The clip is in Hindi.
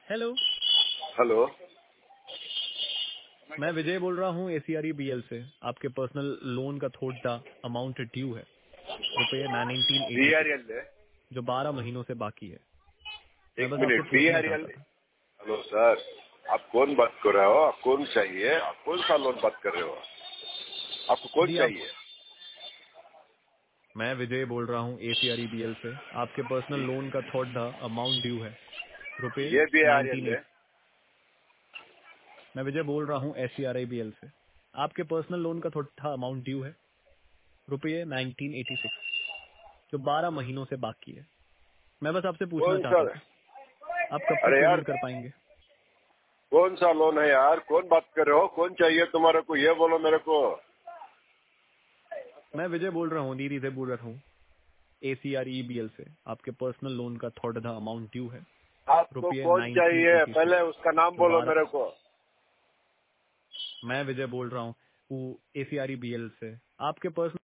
हेलो। हेलो। मैं विजय बोल रहा हूँ ACREBL से। आपके पर्सनल लोन का थोड़ा अमाउंट ड्यू है, रुपये 1986, BRL है। जो 12 महीनों से बाकी है। मैं एक बस आपसे मिनट, पूछना BRL। चाहता था। हेलो सर, आप कौन बात कर रहे हो? आप कौन चाहिए? आप कौन सा लोन बात कर रहे हो? आपको कौन जी चाहिए? मैं विजय बोल रहा हूँ ACREBL से। आपके पर्सनल लोन का थोड़ा अमाउंट ड्यू है, रुपये ये BRL 1980। है। मैं विजय बोल रहा हूँ ACREBL से। आपके पर्सनल लोन का थोड़ा अमाउंट ड्यू है, रुपये 1986, जो 12 महीनों से बाकी है। मैं बस आपसे पूछना कौन सा? चाहता था, आप कब तक अरे यार, पेमेंट कर पाएंगे? कौन सा लोन है यार? कौन बात कर रहे हो? कौन चाहिए तुम्हारे को? ये बोलो मेरे को। मैं विजय बोल रहा हूँ, दीदी से बोल रहा हूँ ACREBL से। आपके पर्सनल लोन का थोड़ा अमाउंट ड्यू है, आपको रुपये कौन चाहिए? 1986, पहले उसका नाम जो बोलो 12। मेरे को। मैं विजय बोल रहा हूँ ACREBL से। आपके पर्सनल